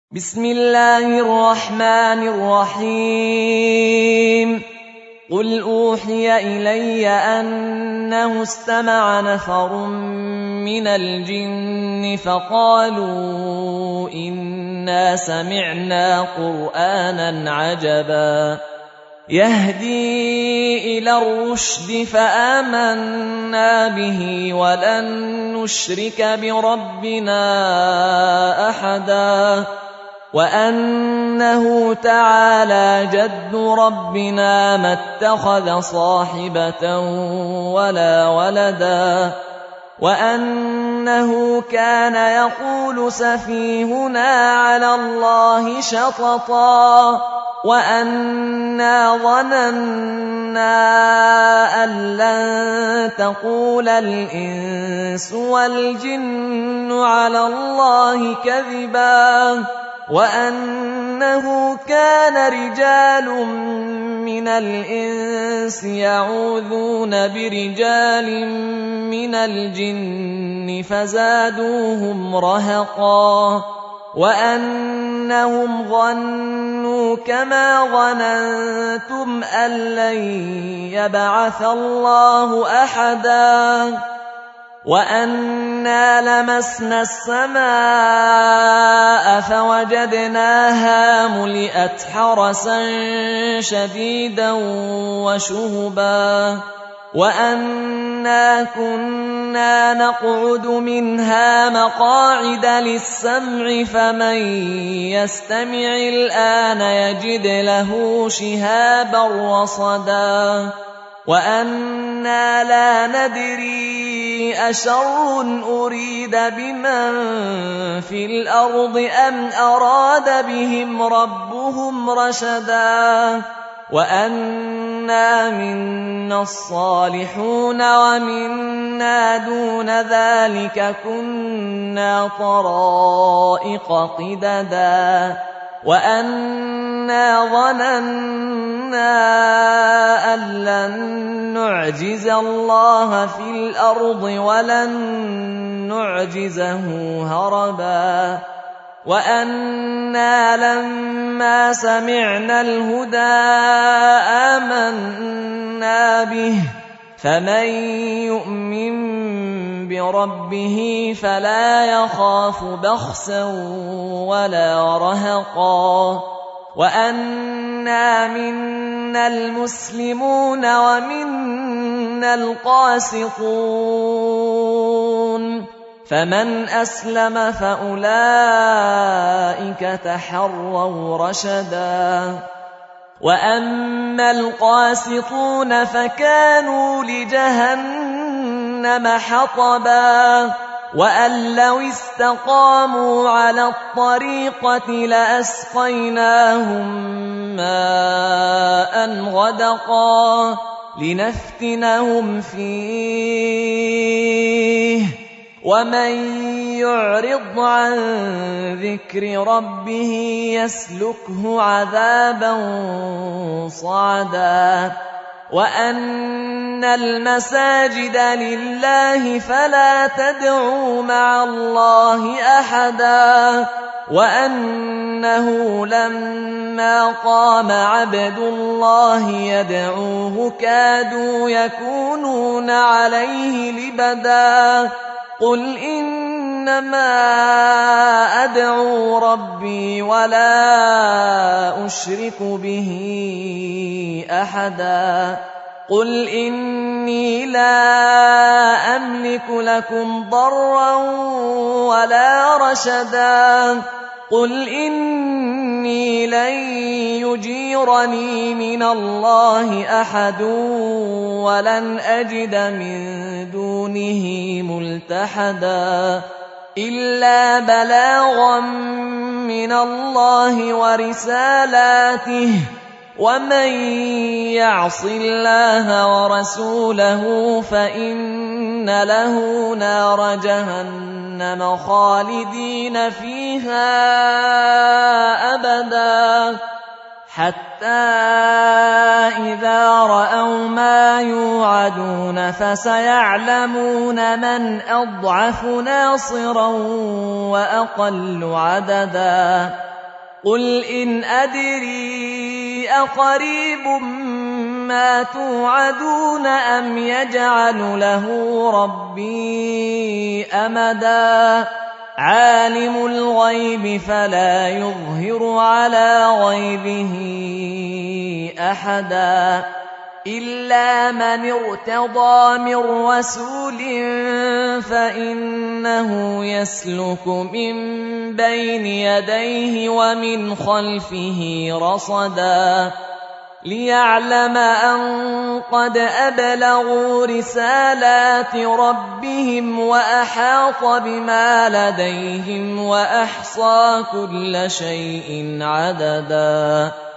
بسم الله الرحمن الرحيم قل أوحي إلي أنه استمع نفر من الجن فقالوا إنا سمعنا قرآنا عجبا يهدي إلى الرشد فآمنا به ولن نشرك بربنا أحدا وأنه تعالى جد ربنا ما اتخذ صاحبة ولا ولدا وأنه كان يقول سفيهنا على الله شططا وأنا ظننا أن لن تقول الإنس والجن على الله كذبا وأنه كان رجال من الإنس يعوذون برجال من الجن فزادوهم رهقا وأنهم ظنوا كما ظننتم أن لن يبعث الله أحدا وأنا لمسنا السماء فوجدناها ملئت حرسا شديدا وشهبا وأنا كنا نقعد منها مقاعد للسمع فمن يستمع الآن يجد له شهابا رصدا وأنا لا ندري أشر أريد بمن في الأرض أم أراد بهم ربهم رشدا وأنا منا الصالحون ومنا دون ذلك كنا طرائق قددا وأنا ظننا أن لن نعجز الله في الأرض ولن نعجزه هربا وأنا لما سمعنا الهدى آمنا به فمن يؤمن بربه فلا يخاف بخسا ولا رهقا وأنا منا المسلمون ومنا القاسطون فمن أسلم فأولئك تحروا رشدا وأما القاسطون فكانوا لجهنم حطبا وأن لو استقاموا على الطريقة لأسقيناهم ماء غدقا لنفتنهم فيه ومن يعرض عن ذكر ربه يسلكه عذابا صعدا وأن المساجد لله فلا تدعوا مع الله أحدا وأنه لما قام عبد الله يدعوه كادوا يكونون عليه لبدا قل إنما أدعو ربي ولا أشرك به أحدا قل إني لا أملك لكم ضرا ولا رشدا قل إني لن يجيرني من الله أحد ولن أجد من دونه ملتحدا إلا بلاغا من الله ورسالاته ومن يعص الله ورسوله فإن له نار جهنم خالدين فيها أبدا حتى إذا رأوا ما يوعدون فسيعلمون من أضعف ناصرا وأقل عددا قل إن أدري أقريب ما توعدون أم يجعل له ربي أمدا عالم الغيب فلا يظهر على غيبه أحدا إلا من ارتضى من رسول فإنه يسلك من بين يديه ومن خلفه رصدا ليعلم أن قد أبلغوا رسالات ربهم وأحاط بما لديهم وأحصى كل شيء عددا